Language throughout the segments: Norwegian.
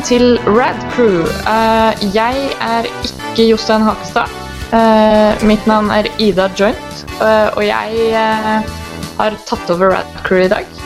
til Rad Crew. Jeg ikke Jostein Hakestad. Mitt navn Ida Joint, og jeg har tatt over Rad Crew I dag.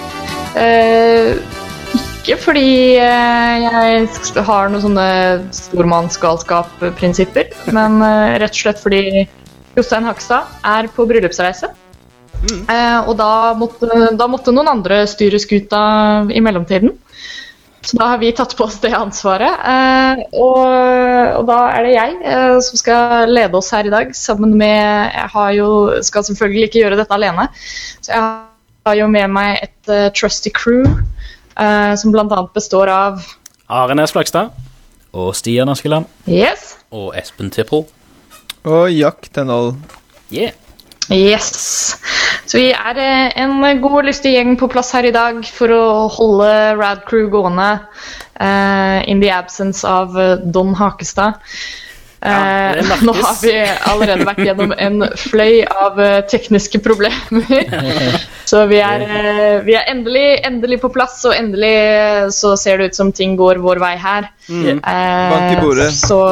Ikke fordi jeg har noen sånne stormannsgalskap-prinsipper, men rett og slett fordi Jostein Hakestad på bryllupsreise. Og da måtte noen andre styre skuta I mellomtiden. Så da har vi tatt på oss det ansvaret. Og da det jeg som skal lede oss her I dag, sammen med skal selvfølgelig ikke gjøre dette alene. Så jeg har jo med meg et trusty crew, som blant annet består av Are Næss Flagstad og Stian Askeland. Yes. og Espen Tippel. Og Jack Tenhold. Yeah. Yes. Så vi en god og lystig gjeng på plass her I dag for å holde Rad Crew gående in the absence av Don Hakestad. Nå har vi allerede vært gjennom en fløy av tekniske problemer. Så vi endelig på plass, og endelig så ser det ut som ting går vår vei her. Bank I bordet.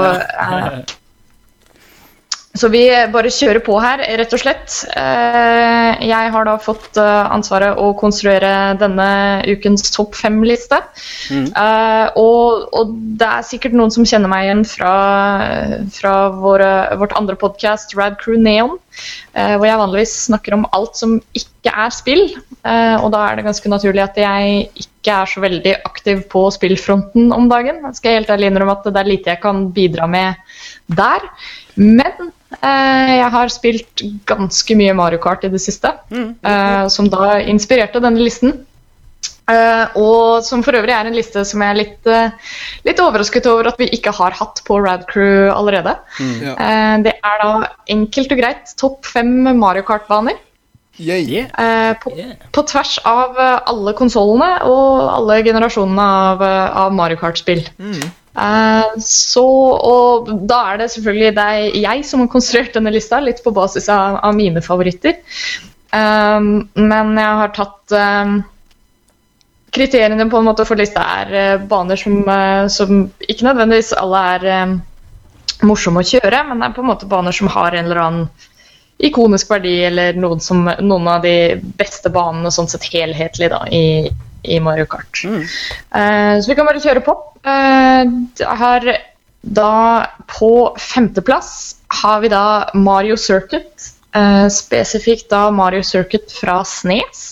Så vi bare kjører på her, rett og slett. Jeg har da fått ansvaret å konstruere denne ukens topp 5-liste. Og det sikkert noen som kjenner meg igjen fra vårt andre podcast, Rad Crew Neon, hvor jeg vanligvis snakker om alt som ikke spill. Og da det ganske naturlig at jeg ikke så veldig aktiv på spillfronten om dagen. Jeg skal helt ærlig innrømme at det lite jeg kan bidra med der. Men jeg har spilt ganske mye Mario Kart I det siste, som da inspirerte denne listen. Og som for øvrig en liste som jeg litt overrasket over at vi ikke har hatt på Rad Crew allerede. Det da enkelt og greit topp 5 Mario Kart-baner. På tvers av alle konsolene og alle generasjonene av Mario Kart-spill. Og da det selvfølgelig jeg som har konstruert denne lista, litt på basis av mine favoritter. Men jeg har tatt kriteriene på en måte for lista baner som ikke nødvendigvis alle morsomme å kjøre, men det på en måte baner som har en eller annen ikonisk verdi, eller noen av de beste banene sånn sett helhetlig da, I Mario Kart. Så vi kan bare kjøre på. Da på 5. plass har vi da Mario Circuit, spesifikt da Mario Circuit fra SNES.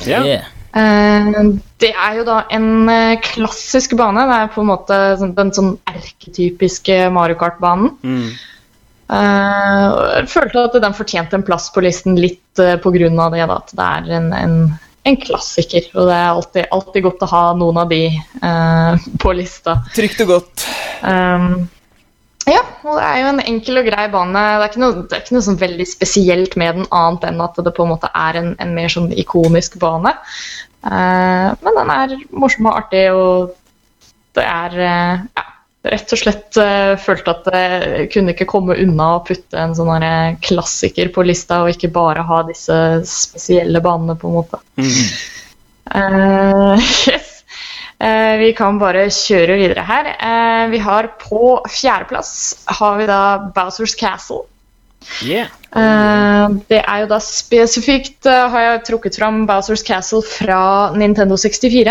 Det jo da en klassisk bane, det på en måte den sånn erketypiske Mario Kart-banen. Jeg følte at den fortjente en plass på listen litt på grunn av det da, at det en klassiker, og det alltid godt å ha noen av de på lista. Trygt og godt. Ja, og det jo en enkel og grei bane. Det ikke noe sånn veldig spesielt med den, annet enn at det på en måte en mer sånn ikonisk bane. Men den morsom og artig, og det rett og slett følte at jeg kunne ikke komme unna å putte en sånn klassiker på lista, og ikke bare ha disse spesielle banene på en måte. Yes. Vi kan bare kjøre videre her. Vi har på 4. plass har vi da Bowser's Castle. Det jo da spesifikt har jeg trukket fram Bowser's Castle fra Nintendo 64.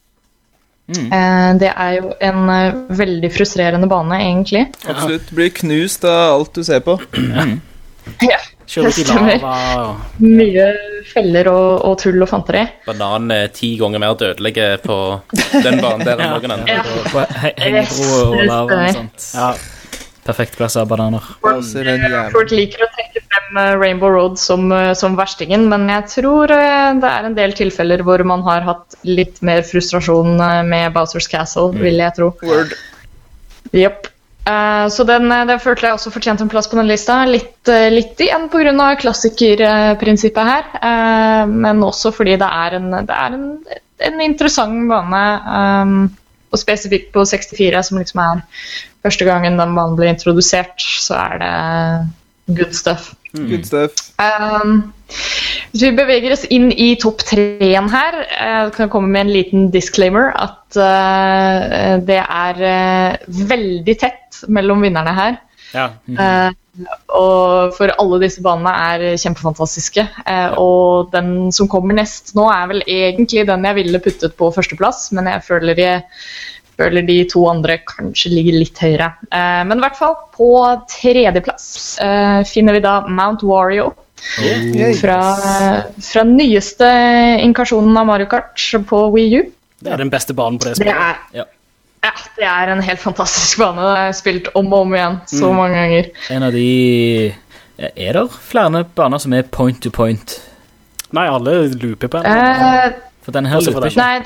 Det jo en veldig frustrerende bane, egentlig. Absolutt, blir knust av alt du ser på. Ja, det stemmer. Mye feller og tull og fanteri. Bananen 10 ganger mer dødelige på den banen der enn noen andre. På hengebro og lava og sånt. Ja, perfekt plass av bananer. Folk liker å trekke frem Rainbow Road som verstingen, men jeg tror det en del tilfeller hvor man har hatt litt mer frustrasjon med Bowser's Castle, vil jeg tro. Word. Yep. Så den følte jeg også fortjente en plass på den lista, litt igjen på grunn av klassikerprinsippet her, men også fordi det en interessant bane, og spesifikt på 64, som liksom første gangen den banen ble introdusert, så det good stuff. Good stuff. Så vi beveger oss inn I topp 3 her. Jeg kan komme med en liten disclaimer at det veldig tett mellom vinnerne her. Ja. Og for alle disse banene kjempefantastiske. Og den som kommer nest nå vel egentlig den jeg ville puttet på førsteplass, men jeg føler de 2 andre kanskje ligger litt høyere. Men I hvert fall på 3. plass finner vi da Mount Wario fra nyeste inkarsonen av Mario Kart på Wii U. Det den beste banen på det spillet. Det en helt fantastisk bane. Det har jeg spilt om og om igjen så mange ganger. En av de... det flere baner som point to point? Nei, alle looper på en. For den her looper ikke. Nei,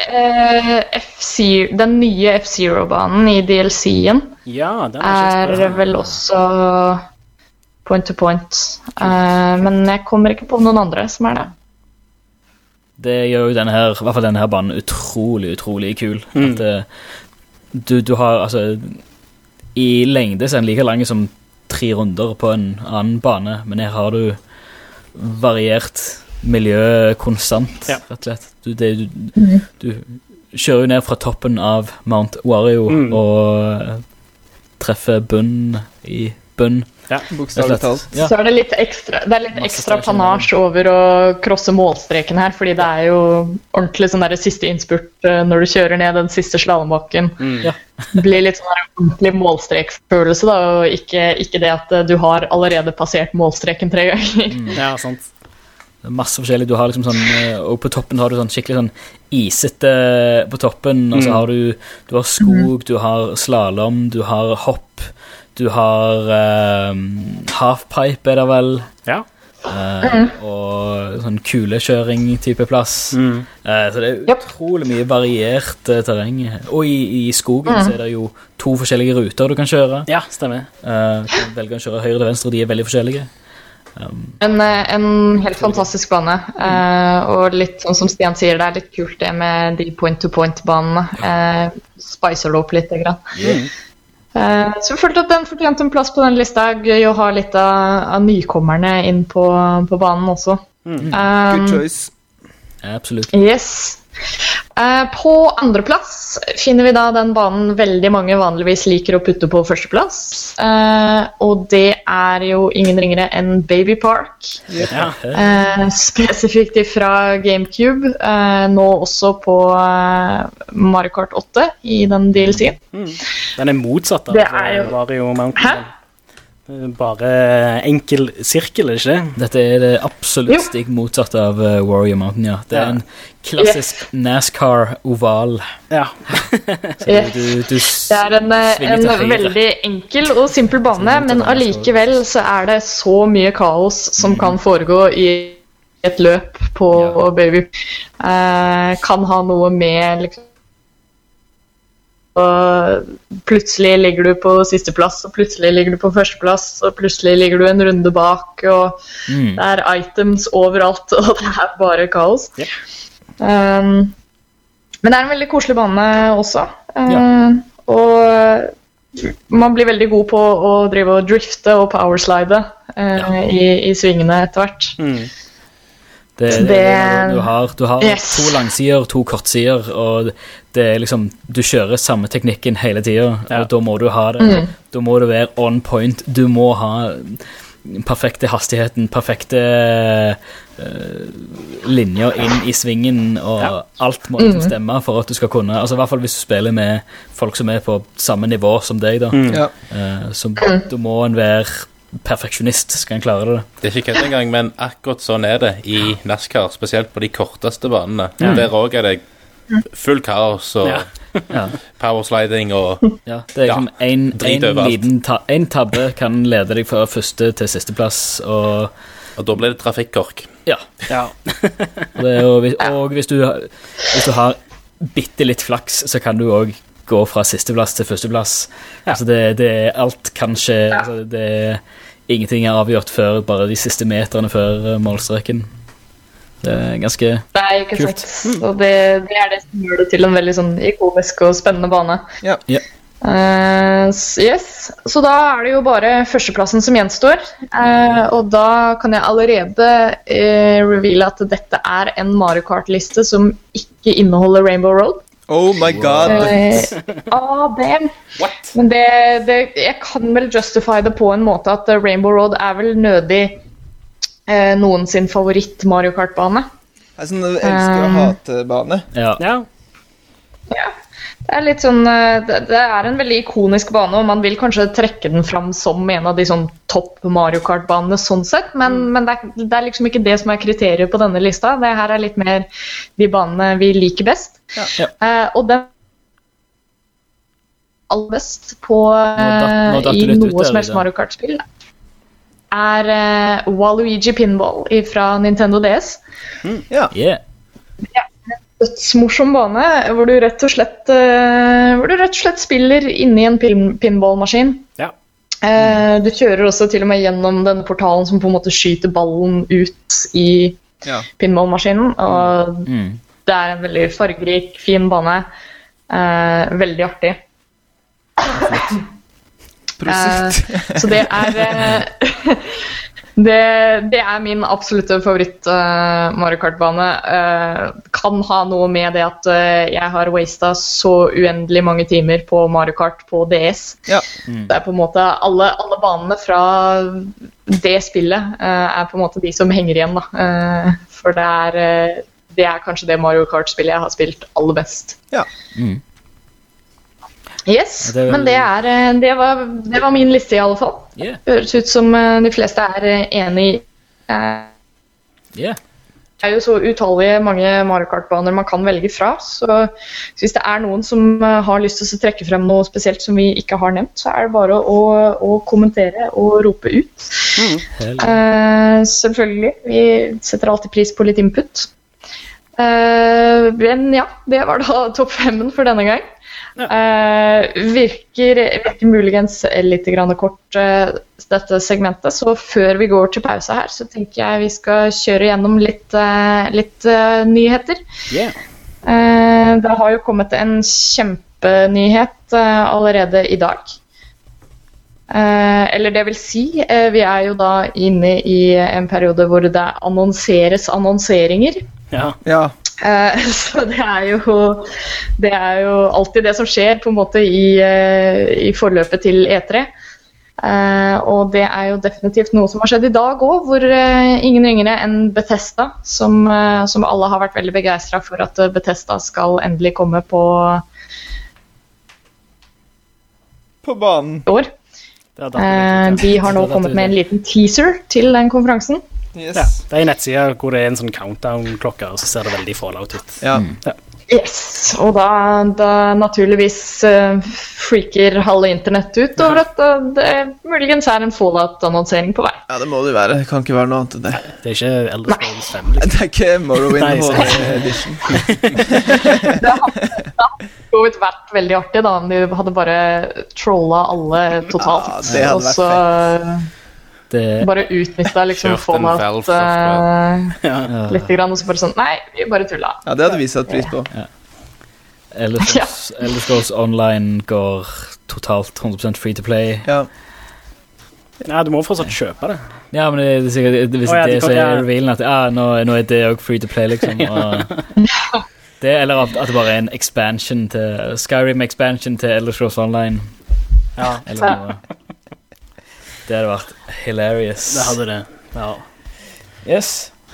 det den nye F-Zero-banen I DLC-en ja, den vel også point to point. Men jeg kommer ikke på noen andre som det. Det gjør jo I hvert fall denne her banen utrolig kul. At du har, altså, I lengde så den like lang som 3 runder på en annen bane, men her har du variert miljø konstant, rett og slett. Du kjører jo ned fra toppen av Mount Wario og treffer bunn I bunn. Ja, bokstavlig talt. Ja. Så det litt ekstra panasje over å krosse målstreken her, fordi det jo ordentlig sånn der siste innspurt når du kjører ned den siste slalombakken. Det blir litt sånn der ordentlig målstrekfølelse da, og ikke det at du har allerede passert målstreken 3 ganger. Ja, sant. Det masse forskjellig. Du har liksom sånn, og på toppen har du sånn skikkelig sånn isete på toppen, og så har du har skog, du har slalom, du har hopp, du har halfpipe det vel og sånn kulekjøring type plass så det utrolig mye variert terreng og I skogen så det jo 2 forskjellige ruter du kan kjøre stemmer du kan velge å kjøre høyre til venstre og de veldig forskjellige en helt fantastisk bane og litt sånn som Stian sier det litt kult det med de point-to-point-banene spicer det opp litt grann så jeg følte at den fortjente en plass på den lista gøy å ha litt av nykommerne inn på banen også good choice absolutt yes på andre plass finner vi da den banen veldig mange vanligvis liker å putte på første plass og det jo ingen ringere enn Baby Park spesifikt fra GameCube nå også på Mario Kart 8 I den DLC-en den motsatt av Wario Mountain bare enkel sirkel, ikke det? Dette det absolutt stikk motsatt av Wario Mountain, Det en klassisk NASCAR-oval. Ja. Du det en veldig enkel og simpel bane, men allikevel så det så mye kaos som kan foregå I et løp på Baby. Kan ha noe med liksom og plutselig ligger du på siste plass og plutselig ligger du på første plass og plutselig ligger du en runde bak og det items overalt og det bare kaos men det en veldig koselig bane også og man blir veldig god på å drive og drifte og powerslide I svingene etter hvert du har 2 langsider, 2 kortsider og det liksom, du kjører samme teknikken hele tiden og da må du ha det da må du være on point du må ha perfekte hastigheten perfekte linjer inn I svingen og alt må stemme for at du skal kunne altså I hvert fall hvis du spiller med folk som på samme nivå som deg da så da må en være perfektionist skal en klare det. Det ikke kødd engang, men akkurat sånn det I NASCAR, spesielt på de korteste banene. Der også det full kaos og powersliding og det liksom en tabbe kan lede deg fra første til siste plass og da blir det trafikkork. og hvis du har bitte litt flaks, så kan du også gå fra siste plass til første plass. Altså det alt kan skje, altså det ingenting avgjort før bare de siste meterne før målstreken. Det ganske ikke kult. Sant. Og det det som gjør det til en veldig sånn ikonisk og spennende bane. Yes. Så da det jo bare førsteplassen som gjenstår, og da kan jeg allerede reveale at dette en Mario Kart-liste som ikke inneholder Rainbow Road. Oh my god. Damn. What? Men jeg kan vel justify det på en måte at Rainbow Road vel nødig noen sin favoritt Mario Kart-bane. Sånn elsker å hate-bane. Ja. Det litt sånn, det en veldig ikonisk bane, og man vil kanskje trekke den fram som en av de sånn topp Mario Kart-banene sånn sett, men det liksom ikke det som kriteriet på denne lista. Det her litt mer de banene vi liker best. Ja. Og den aller best på i noe som helst Mario Kart-spill Waluigi Pinball fra Nintendo DS. Ja. Dødsmorsom bane hvor du rett og slett spiller inni en pinballmaskin. Ja. Du kjører også til og med gjennom denne portalen som på en måte skyter ballen ut i pinballmaskinen, og det en veldig fargerik, fin bane. Veldig artig. Så det det min absolutte favoritt Mario Kart-bane. Kan ha noe med det at jeg har wastet så uendelig mange timer på Mario Kart på DS. Ja. Det på en måte alle banene fra det spillet på en måte de som henger igjen da. For det kanskje det Mario Kart-spillet jeg har spilt aller best. Ja. Yes, men det var min liste i alle fall. Yeah. Høres ut som de fleste enig i. Yeah. Det jo så utallige mange Mario Kart-baner man kan velge fra, så hvis det noen som har lyst til å trekke frem noe spesielt som vi ikke har nevnt, så det bare å kommentere og rope ut. Selvfølgelig, vi setter alltid pris på litt input. Men ja, det var da topp 5 for denne gang. Virker muligens litt grann kort dette segmentet, så før vi går til pause her, så tenker jeg vi skal kjøre gjennom litt nyheter. Det har jo kommet en kjempenyhet allerede i dag. Eller det vil si, vi jo da inne i en periode hvor det annonseres annonseringer. Ja. Så det jo alltid det som skjer på en måte i forløpet til E3. Og det jo definitivt noe som har skjedd i dag også, hvor ingen yngre enn Bethesda, som alle har vært veldig begeistret for at Bethesda skal endelig komme på banen år. De har nå kommet med en liten teaser til den konferansen. Yes. Ja, det en nettside hvor det en sånn countdown-klokke, og så ser det veldig Fallout ut. Ja. Yes, og da naturligvis freaker halve internett ut over at det muligens en Fallout-annonsering på vei. Ja, det må det være. Det kan ikke være noe annet enn det. Det ikke Elder Scrolls 5, liksom. Det ikke Morrowind HD Edition. Det hadde vært veldig artig da, om de hadde bare trollet alle totalt. Ja, det hadde vært fett. Bare utnyttet liksom Fallout litt grann, og så bare sånn, nei, vi bare tullet. Ja, det hadde vi satt pris på. Elder Scrolls Online går totalt 100% free to play. Ja. Nei, du må fortsatt kjøpe det. Ja, men det sikkert, hvis det så revealen at nå det også free to play, liksom. Og eller at det bare en expansion til Skyrim expansion til Elder Scrolls Online. Ja, eller noe. Det hadde vært hilarious. Det hadde det, ja. Yes.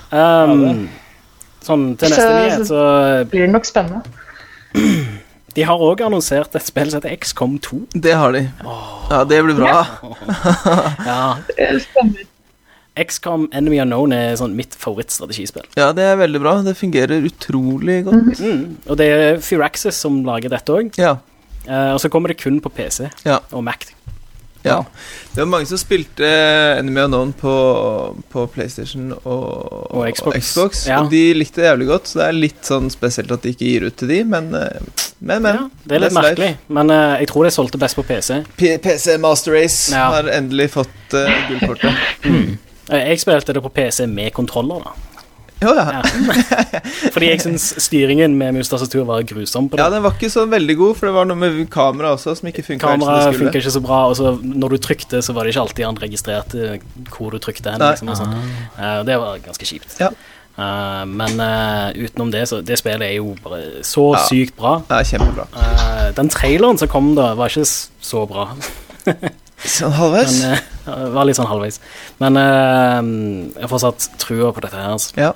Sånn til neste nyhet, så blir det nok spennende. De har også annonsert et spill som heter XCOM 2. Det har de. Ja, det blir bra. Ja. Det spennende. XCOM Enemy Unknown sånn mitt favorittstrategispill. Ja, det veldig bra. Det fungerer utrolig godt. Og det Firaxis som lager dette også. Ja. Og så kommer det kun på PC og Mac. Ja, det var mange som spilte Enemy Unknown på PlayStation og Xbox ja. Og de likte det jævlig godt, så det litt sånn spesielt at de ikke gir ut til de, men ja, det litt merkelig, men jeg tror det solgte best på PC. PC Master Race har endelig fått gullkortet. Jeg spilte det på PC med kontroller da. Jo, ja. Fordi jeg synes styringen med mus-tastatur var grusom på det. Ja, den var ikke så veldig god, for det var noe med kamera også som ikke funket. Kamera funket ikke så bra, og så når du trykte, så var det ikke alltid han registrerte hvor du trykte hen. Liksom, og sånt. Det var ganske kjipt. Ja. Men utenom det, så det spillet jo bare så sykt bra. Ja, kjempebra. Den traileren som kom da, var ikke så bra. Sånn halvveis? Var litt sånn halvveis. Men jeg har fortsatt trua på dette her. Altså. Ja.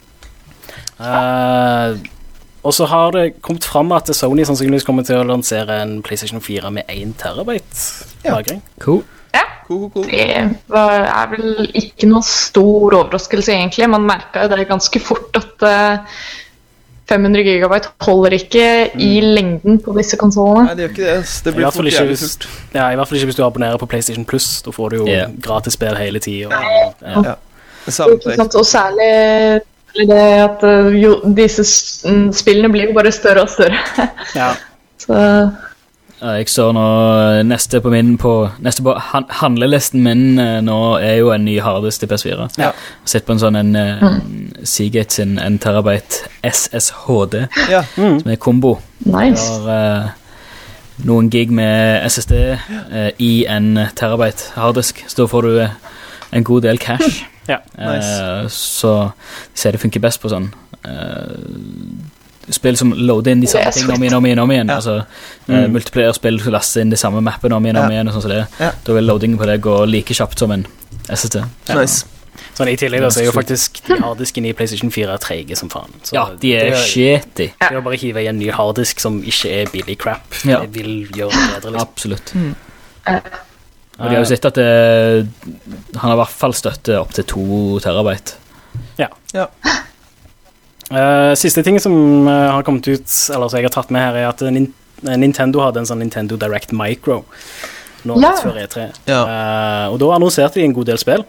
Og så har det kommet fram at Sony sannsynligvis kommer til å lansere en PlayStation 4 med 1 terabyte lagring. Cool. Ja, Cool. det er vel ikke noen stor overraskelse egentlig. Man merket jo det ganske fort at 500 gigabyte holder ikke i lengden på disse konsolene. Nei, det gjør ikke det. Det blir fort jævlig fort. Ja, i hvert fall ikke hvis du abonnerer på PlayStation Plus. Da får du jo gratis spill hele tiden. Ja. Og særlig det at disse spillene blir jo bare større og større. Ja. Så... Jeg så nå neste på handlelisten min nå jo en ny harddisk til PS4. Ja. Jeg har sett på en sånn Seagate sin 1 terabyte SSHD som kombo. Nice. Har noen gig med SSD i en terabyte harddisk, så da får du en god del cash. Ja. Nice. Så de sier det funker best på sånn spill som loader inn de samme tingene om igjen. Altså, multiplayer-spill som laster inn de samme mappene om igjen og sånn som det. Da vil loadingen på det gå like kjapt som en SSD. Nice. Sånn i tillegg da, så jo faktisk de harddiskene i PlayStation 4 trege som faen. Så de shitty. Det å bare hive i en ny harddisk som ikke billig crap. Det vil gjøre det bedre. Liksom. Absolutt. Og de har jo sett at han har i hvert fall støtte opp til 2 terabyte. Ja. Siste ting som har kommet ut, eller som jeg har tatt med her, at Nintendo hadde en sånn Nintendo Direct Micro nå rett før E3. Og da annonserte de en god del spill.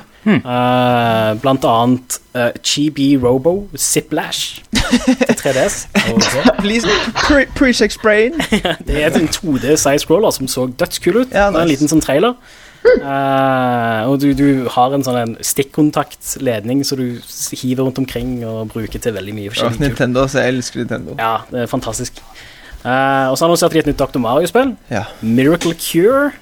Blant annet Chibi Robo Ziplash til 3DS. Please, pre-sex-brain. Det en 2D side-scroller som så dødskul ut. Det en liten sånn trailer. Og du har en sånn stikkontaktledning så du hiver rundt omkring og bruker til veldig mye forskjellig Nintendo, så jeg elsker Nintendo. Ja, det fantastisk. Og så annonserte de et nytt Dr. Mario-spill. Miracle Cure.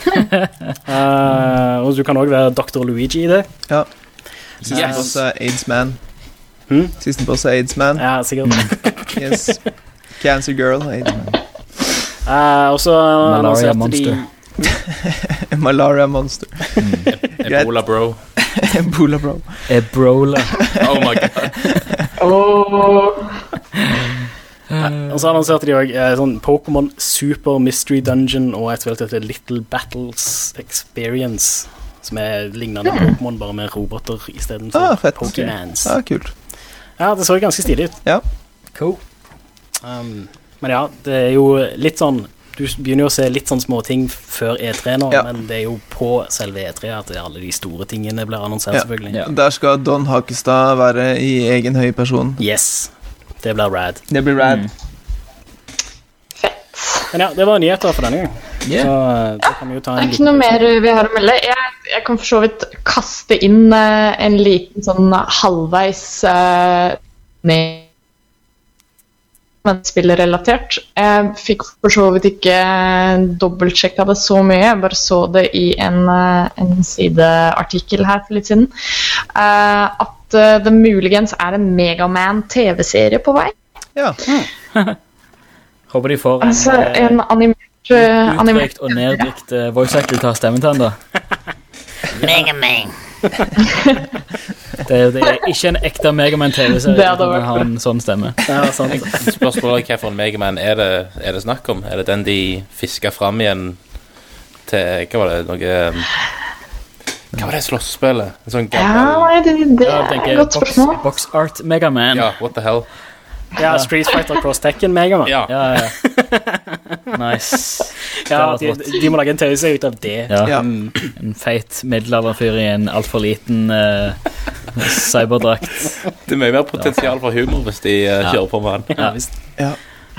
Og du kan også være Dr. Luigi i det. Ja. Siste boss AIDS Man. Siste boss AIDS Man. Ja, sikkert. Yes. Cancer Girl, AIDS Man. Og så Malaria Monster. Malaria Monster. Ebola Bro. Ebola. Oh my god. Og så annonserte de også sånn Pokémon Super Mystery Dungeon og et spill til Little Battles Experience, som lignende Pokémon, bare med roboter i stedet for Pokémons. Kult. Ja, det så ganske stilig ut. Ja. Cool. Men ja, det jo litt sånn, du begynner jo å se litt sånn små ting før E3 nå, men det jo på selve E3 at alle de store tingene blir annonsert selvfølgelig. Der skal Don Hakestad være i egen høy person. Yes, det blir rad. Det blir rad. Fett. Men ja, det var nyheter for denne gang. Så da kan vi jo ta en det ikke noe mer vi har å melde. Jeg kan for så vidt kaste inn en liten sånn halvveis ned men spillerrelatert. Jeg fikk for så vidt ikke dobbeltsjekket det så mye, jeg bare så det i en sideartikkel her for litt siden, at det muligens en Mega Man TV-serie på vei. Ja. Håper de får en animert uttrykkt og neddrykt voice actor til å ha stemmen til han da. Mega Man. Det ikke en ekte Mega Man TV-serie som har en sånn stemme. Spørsmålet hva for en Mega Man det snakk om? Det den de fisket fram igjen til, hva var det, hva var det slåssspillet? En sånn gammel... det et godt spørsmål. Box Art Mega Man. Ja, what the hell? Ja, Street Fighter Cross Tekken Mega Man. Ja. Nice. Ja, de må lage en tøyse ut av det. En feit middelalderfyr i en alt for liten cyberdrakt. Det mye mer potensial for humor hvis de kjører på med han. Ja, visst. Ja.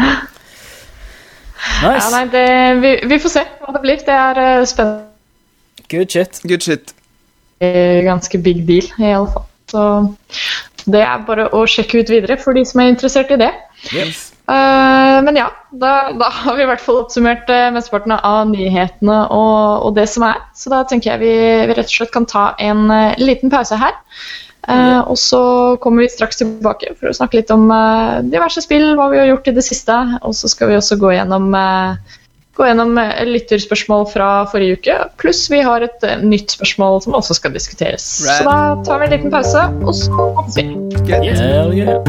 Nice. Nei, vi får se hva det blir. Det spennende. Good shit. Good shit. Ganske big deal i alle fall. Så det bare å sjekke ut videre for de som interessert I det. Yes. Men ja, da har vi I hvert fall oppsummert mesteparten av nyhetene og det som så da tenker jeg vi rett og slett kan ta en liten pause her. Og så kommer vi straks tilbake for å snakke litt om diverse spill, hva vi har gjort I det siste, og så skal vi også gå gjennom lytterspørsmål fra forrige uke, pluss vi har et nytt spørsmål som også skal diskuteres. Så da tar vi en liten pause, og så kommer vi. Hell yeah.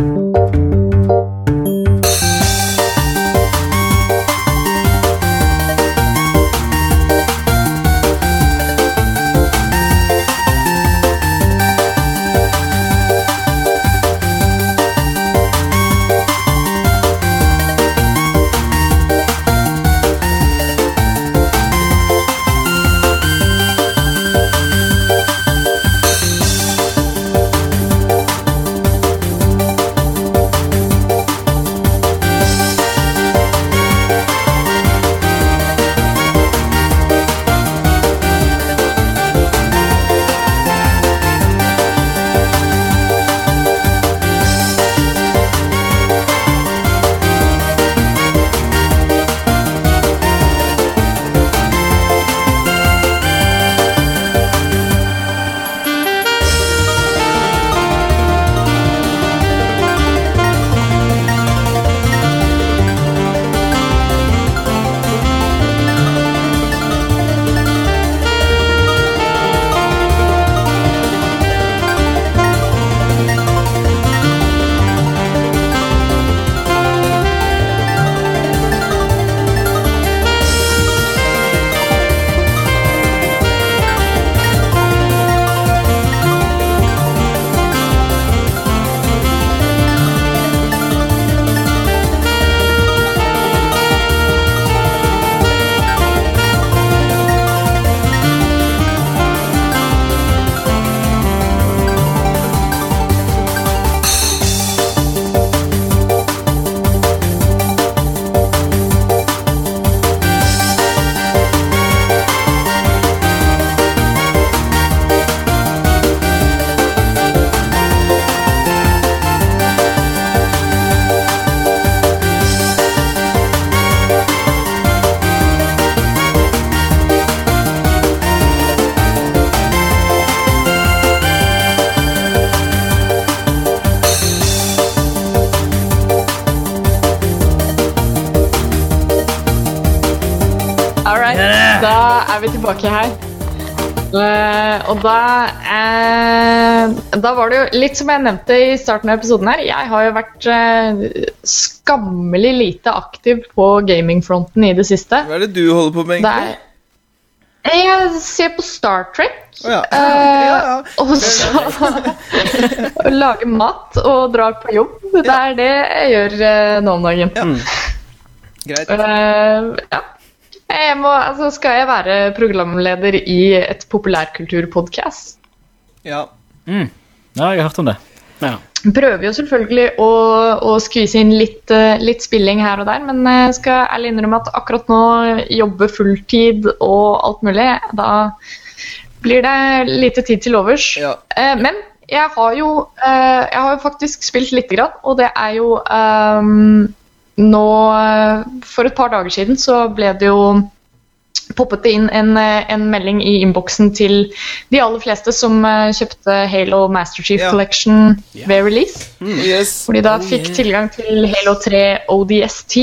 Da vi tilbake her. Og da var det jo litt som jeg nevnte I starten av episoden her. Jeg har jo vært skammelig lite aktiv på gamingfronten I det siste. Hva det du holder på med egentlig? Jeg ser på Star Trek. Og så lager mat og drar på jobb. Det det jeg gjør nå om dagen. Greit. Skal jeg være programleder I et populærkulturpodcast? Ja. Ja, jeg har hørt om det. Ja. Prøver jo selvfølgelig å skvise inn litt spilling her og der, men jeg skal ærlig innrømme at akkurat nå jobber fulltid og alt mulig. Da blir det lite tid til overs. Ja. Men jeg har jo faktisk spilt litt grann, og det jo nå, for et par dager siden så ble det jo poppet det inn en melding I innboksen til de aller fleste som kjøpte Halo Master Chief Collection ved release. Hvor de da fikk tilgang til Halo 3 ODST.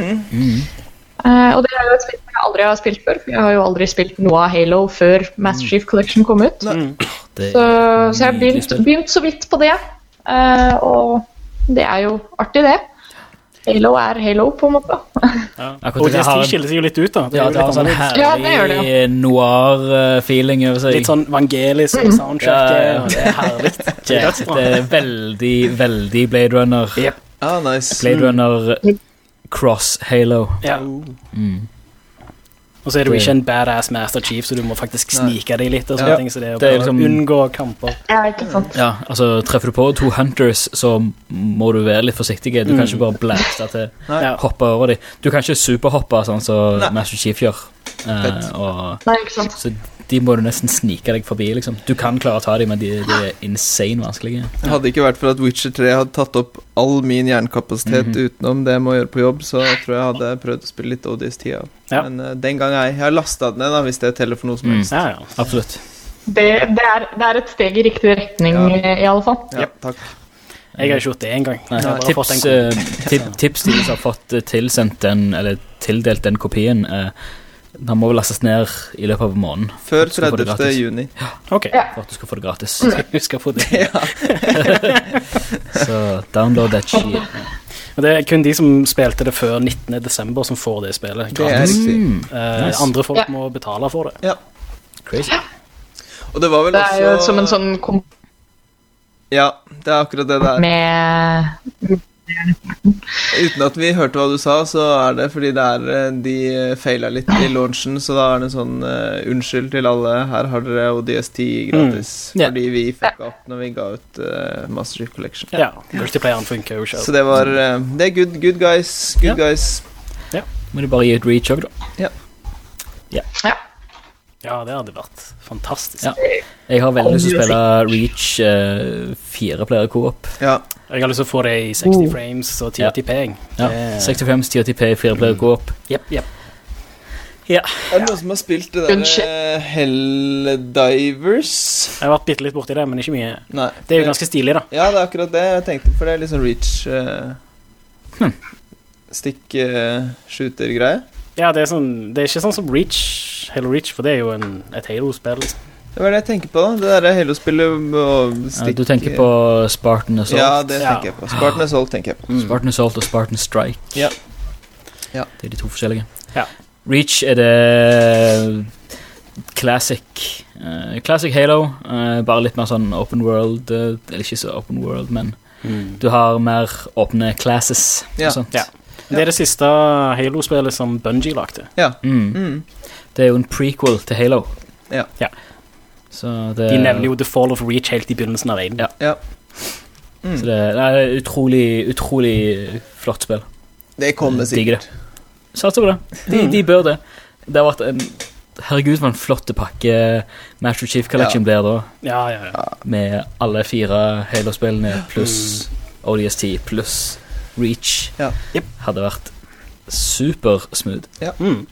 Og det jo et spill jeg aldri har spilt før, for jeg har jo aldri spilt noe av Halo før Master Chief Collection kom ut. Så jeg har begynt så vidt på det, og det jo artig det. Halo Halo på en måte. Og det skiller seg jo litt ut da. Det har sånn herlig noir-feeling over seg. Litt sånn evangelisk soundtrack. Det herlig. Det veldig, veldig Blade Runner. Nice. Blade Runner cross Halo. Ja. Og så det jo ikke en badass Master Chief, så du må faktisk snike deg litt og sånne ting, så det bare liksom, unngå kamper. Ja, ikke sant. Ja, altså treffer du på 2 hunters, så må du være litt forsiktig. Du kan ikke bare blæste til hoppe over dem. Du kan ikke superhoppe sånn som Master Chief gjør. Nei, ikke sant. Så de må du nesten snike deg forbi, liksom. Du kan klare å ta dem, men de er insane vanskelige. Det hadde ikke vært for at Witcher 3 hadde tatt opp all min jernkapasitet utenom det jeg må gjøre på jobb, så tror jeg hadde prøvd å spille litt ODST. Men den gang jeg har lastet den ned, da, hvis det teller for noe som helst. Ja, absolutt. Det er et steg i riktig retning, i alle fall. Ja, takk. Jeg har ikke gjort det en gang. Tips til de som har fått tilsendt den, eller tildelt den kopien, den må vel lastes ned i løpet av måneden. Før 30. juni. Ja, ok. For at du skal få det gratis. Du skal få det. Så download that shit. Men det er kun de som spilte det før 19. desember som får det spillet gratis. Det er riktig. Andre folk må betale for det. Ja. Crazy. Og det var vel også... Det er jo som en sånn... Ja, det er akkurat det der. Med... Uten at vi hørte hva du sa, så er det fordi de feilet litt i launchen, så da er det sånn unnskyld til alle, her har dere ODST gratis, fordi vi fucka opp når vi ga ut Master Chief Collection. Ja, multiplayeren funker jo selv. Så det var, det er good guys, guys. Ja. Må du bare gi ut Reach også, da. Ja, det hadde vært fantastisk. Ja. Jeg har veldig lyst til å spille Reach 4-player co-op. Ja. Jeg har lyst til å få det i 60 frames og 1080p. Ja, 60 frames, 1080p, 4-player co-op. Jep. Ja. Er det noen som har spilt det der Helldivers? Jeg har vært bitte litt borti det, men ikke mye. Nei. Det er jo ganske stilig, da. Ja, det er akkurat det jeg tenkte, for det er liksom Reach stick-shooter-greie. Ja, det er ikke sånn som Halo Reach, for det er jo et Halo-spill. Det var det jeg tenker på da, det der Halo-spillet og stick... Du tenker på Spartan Assault? Ja, det tenker jeg på. Spartan Assault tenker jeg på. Spartan Assault og Spartan Strike. Ja. Det er de to forskjellige. Ja. Reach er det classic Halo, bare litt mer sånn open world, eller ikke så open world, men du har mer åpne classes og sånt. Ja. Det er det siste Halo-spillet som Bungie lagde. Ja. Det er jo en prequel til Halo. Ja. Så det, de nevner jo The Fall of Reach helt i begynnelsen av verden. Ja. Så det er utrolig flott spill. Det kommer sikkert. Satser på det. De bør det. Det har vært herregud, for en flott pakke Master Chief Collection blir da. Ja. Med alle 4 Halo-spillene pluss ODST pluss Reach. Hadde vært super smooth. Ja.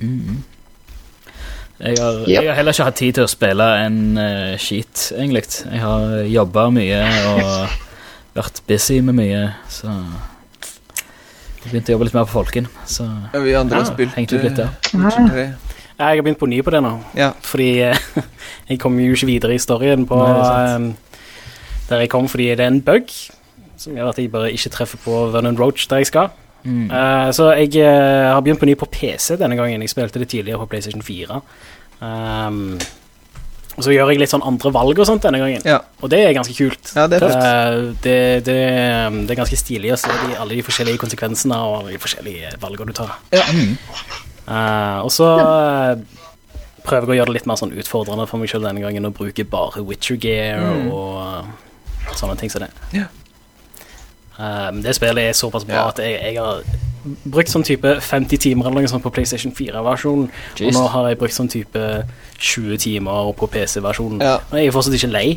Jeg har heller ikke hatt tid til å spille en skit, egentlig. Jeg har jobbet mye og vært busy med mye, så jeg begynte å jobbe litt mer på folken. Så vi andre har spilt litt der. Jeg har begynt på ny på det nå, fordi jeg kommer jo ikke videre i storyen på der jeg kom, fordi det er en bug som gjør at jeg bare ikke treffer på Vernon Roach der jeg skal. Så jeg har begynt på ny på PC denne gangen. Jeg spilte det tidligere på PlayStation 4. Og så gjør jeg litt sånn andre valg og sånt denne gangen. Og det er ganske kult. Ja, det er det er ganske stilig å se alle de forskjellige konsekvensene og alle de forskjellige valgene du tar. Og så prøver jeg å gjøre det litt mer sånn utfordrende for meg selv denne gangen, og bruke bare Witcher gear og sånne ting som det. Det spillet er såpass bra at jeg har brukt sånn type 50 timer eller noe sånt på PlayStation 4-versjonen, og nå har jeg brukt sånn type 20 timer på PC-versjonen. Og jeg er fortsatt ikke lei.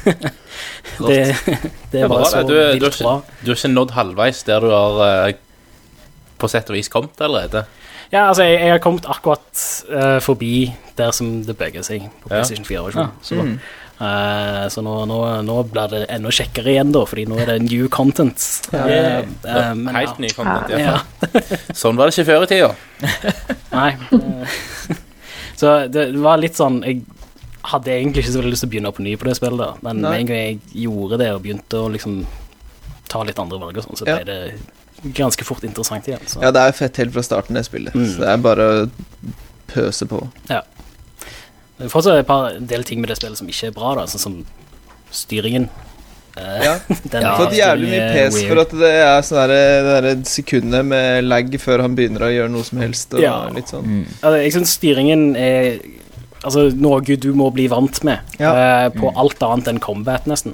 det er bare så vilt bra. Du har ikke nådd halvveis der du har på sett og vis kommet allerede? Ja, altså jeg har kommet akkurat forbi der som det bøger seg på PlayStation 4-versjonen. Så nå blir det enda kjekkere igjen da, fordi nå er det new content. Helt ny content, i hvert fall. Sånn var det ikke før i tida. Nei. Så det var litt sånn, jeg hadde egentlig ikke så veldig lyst til å begynne på ny på det spillet da, men med en gang jeg gjorde det og begynte å liksom ta litt andre valg og sånn, så ble det ganske fort interessant igjen. Så. Ja, det er fett helt fra starten det spillet, så det er bare å pøse på. Ja. Det er fortsatt en del ting med det spillet som ikke er bra da, sånn som styringen. Den har fått jævlig mye pes for at det er sånn det der sekundet med lag før han begynner å gjøre noe som helst og litt sånn. Altså, jeg synes styringen er noe du må bli vant med på alt annet enn combat nesten.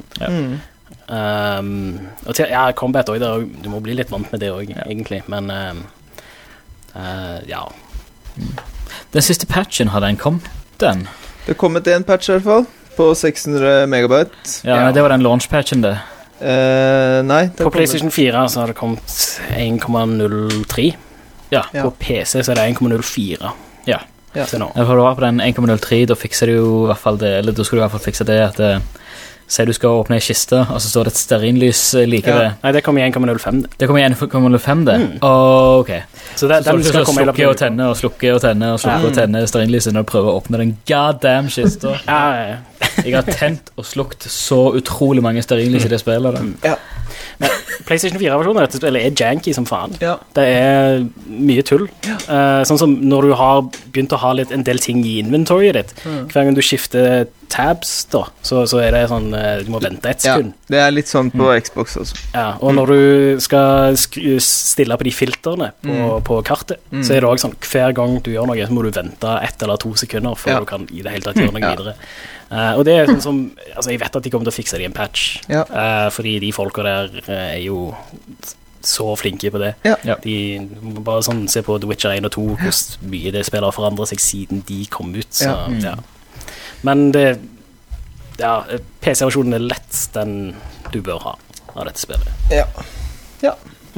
Og combat også, du må bli litt vant med det også, egentlig, men Den siste patchen, har den kommet, den? Det kom en patch i hvert fall, på 600 megabyte. Ja, det var den launch-patchen, det. Nei. På PlayStation 4 så har det kommet 1,03. Ja, på PC så er det 1,04. Ja. Til nå. For du var på den 1,03, da fikser du jo i hvert fall det, eller da skulle du i hvert fall fikse det at si du skal åpne en kiste, og så står det et stearinlys like ved. Nei, det kommer i 1,05. Det kommer i 1,05 det? Ok. Så den skal komme i slukke og tenne og slukke og tenne og slukke og tenne stearinlyset når du prøver å åpne den goddamn kista. Jeg har tent og slukt så utrolig mange stearinlys i det spillet da. Men PlayStation 4-versjonen av dette spillet er janky som faen. Det er mye tull. Sånn som når du har begynt å ha en del ting i inventoryet ditt. Hver gang du skifter tabs da, så er det sånn du må vente et sekund. Ja, det er litt sånn på Xbox også. Ja, og når du skal stille på de filterne på kartet, så er det også sånn, hver gang du gjør noe, så må du vente 1 eller 2 sekunder før du kan i det hele tatt gjøre noe videre. Og det er sånn som, altså jeg vet at de kommer til å fikse det i en patch, fordi de folka der er jo så flinke på det. De bare sånn, se på The Witcher 1 og 2, hvor mye det spiller forandret seg siden de kom ut, så men det PC-versjonen er lett den du bør ha av dette spillet.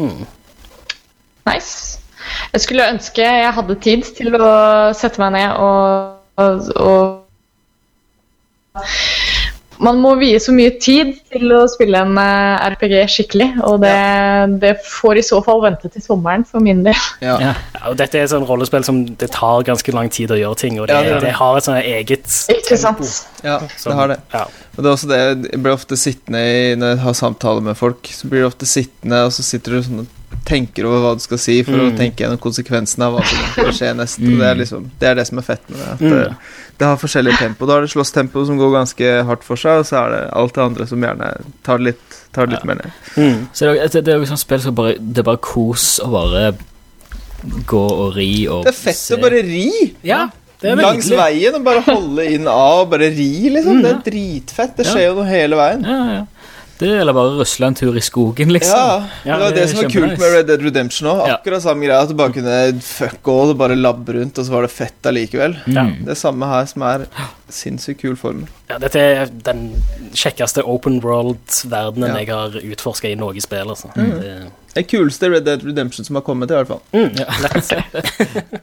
Nice. Jeg skulle ønske jeg hadde tid til å sette meg ned og man må vie så mye tid til å spille en RPG skikkelig, og det får i så fall vente til sommeren for min del. Og dette er et sånn rollespill som det tar ganske lang tid å gjøre ting, og det har et sånn eget tempo. Ja, det har det. Og det er også det, jeg blir ofte sittende når jeg har samtaler med folk, så blir du ofte sittende, og så sitter du sånn og tenker over hva du skal si for å tenke gjennom konsekvensene av hva som skal skje nest. Og det er det som er fett med det, at det har forskjellig tempo. Da har det slåsstempo som går ganske hardt for seg, og så er det alt det andre som gjerne tar det litt mer ned. Så det er jo sånn spill som det er bare kos å bare gå og ri og det er fett å bare ri! Langs veien og bare holde inn av og bare ri, liksom. Det er dritfett. Det skjer jo noe hele veien. Det eller bare rusle en tur i skogen, liksom. Det var det som var kult med Red Dead Redemption også. Akkurat samme greie, at du bare kunne fuck all og bare labbe rundt, og så var det fett allikevel. Det samme her som er sinnssykt kul form. Dette er den kjekkeste open world-verdenen jeg har utforsket i noe spill, altså. Det kuleste Red Dead Redemption som har kommet i hvert fall. Lett.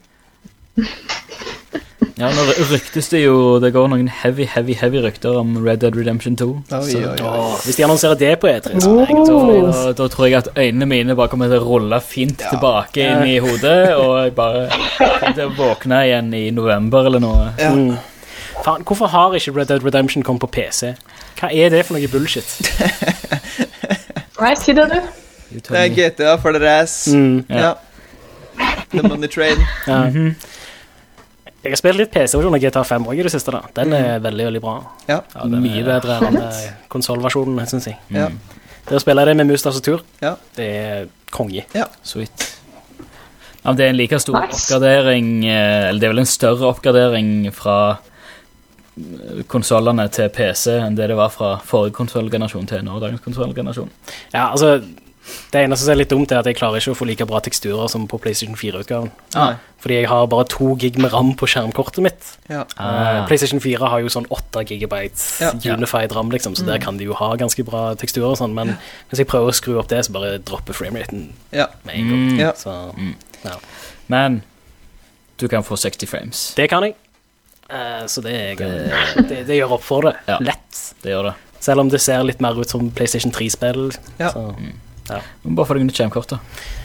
Ja, nå ryktes det jo, det går noen heavy rykter om Red Dead Redemption 2. Hvis de annonserer det på E3, da tror jeg at øynene mine bare kommer til å rulle fint tilbake inn i hodet, og jeg bare kommer til å våkne igjen i november eller noe. Faen, hvorfor har ikke Red Dead Redemption kommet på PC? Hva er det for noe bullshit? Nei, si det du. Det er GTA for deres. The Money Train. Jeg har spilt litt PC-versjonen av GTA 5 også i det siste da. Den er veldig, veldig bra. Mye bedre enn konsolversjonen, synes jeg. Det å spille det med mus tastatur, det er konge. Sweet. Ja, det er en like stor oppgradering, eller det er vel en større oppgradering fra konsolene til PC enn det var fra forrige konsolgenerasjon til dagens konsolgenerasjon. Ja, altså det eneste som er litt dumt er at jeg klarer ikke å få like bra teksturer som på PlayStation 4-utgaven. Fordi jeg har bare 2 gig med RAM på skjermkortet mitt. PlayStation 4 har jo sånn 8 gigabyte unified RAM, liksom, så der kan de jo ha ganske bra teksturer og sånn, men hvis jeg prøver å skru opp det, så bare dropper frameraten med en gang. Så, men du kan få 60 frames. Det kan jeg. Så det gjør opp for det. Lett. Det gjør det. Selv om det ser litt mer ut som PlayStation 3-spill. Så bare for deg under skjermkortet.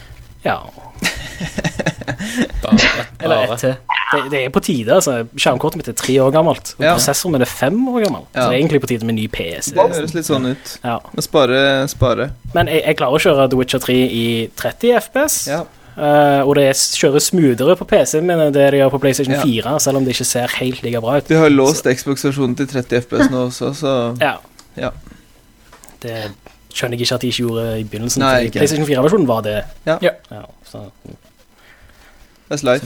Eller det er på tide, altså. Skjermkortet mitt er 3 år gammelt, og prosessoren min er 5 år gammel. Så det er egentlig på tide med ny PC. Det høres litt sånn ut. Men spare. Men jeg klarer å kjøre The Witcher 3 i 30 FPS. Og det kjører smoothere på PC men det de gjør på PlayStation 4, selv om det ikke ser helt like bra ut. De har låst Xbox-versjonen til 30 FPS nå også, så det skjønner jeg ikke at de ikke gjorde i begynnelsen. PlayStation 4-versjonen var det. Så. That's life.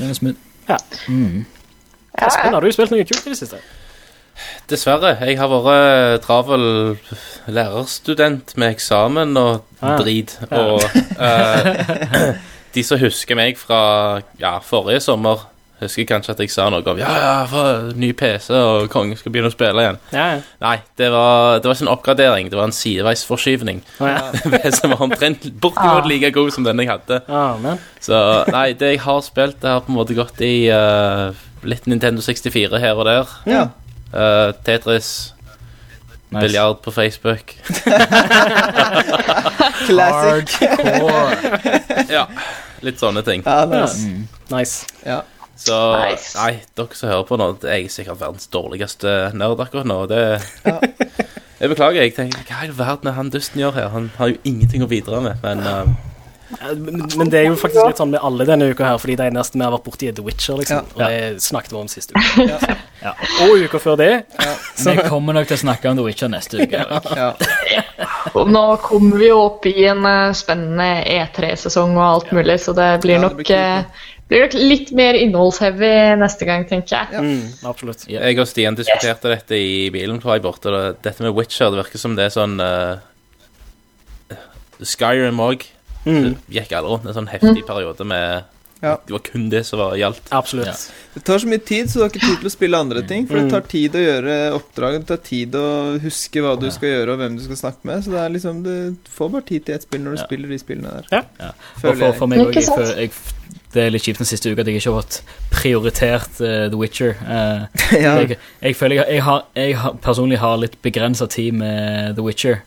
Har du spilt noe kult i det siste? Dessverre, jeg har vært travel lærerstudent med eksamen og drit, og de som husker meg fra forrige sommer husker kanskje at jeg sa noe om for ny PC, og kongen skal begynne å spille igjen. Ja. Nei, det var ikke en oppgradering, det var en sideveisforskyvning. Som var omtrent bortimot like god som den jeg hadde. Så nei, det jeg har spilt, det har på en måte gått i litt Nintendo 64 her og der. Tetris, biljard på Facebook. Classic. Ja, litt sånne ting. Nice. Ja. Så, nei, dere som hører på nå, jeg sikkert verdens dårligste nerd akkurat nå. Jeg beklager, jeg tenker, hva i verden han dusten gjør her? Han har jo ingenting å bidra med, men det jo faktisk litt sånn med alle denne uka her, fordi det eneste vi har vært borti The Witcher, liksom, og det snakket vi om siste uke. Og uka før det. Så vi kommer nok til å snakke om The Witcher neste uke. Og nå kommer vi jo opp i en spennende E3-sesong og alt mulig, så det blir nok litt mer innholdsheavy neste gang, tenker jeg. Absolutt. Jeg og Stian diskuterte dette i bilen på vei bort, og dette med Witcher, det virker som det sånn Skyrim også. Det gikk alle rundt en sånn heftig periode med det var kun det som gjaldt. Absolutt. Det tar så mye tid, så du har ikke tid til å spille andre ting, for det tar tid å gjøre oppdrag, det tar tid å huske hva du skal gjøre og hvem du skal snakke med, så det liksom, du får bare tid til et spill når du spiller de spillene der. Og for meg også, det litt kjipt den siste uka at jeg ikke har fått prioritert The Witcher. Jeg føler jeg personlig har litt begrenset tid med The Witcher.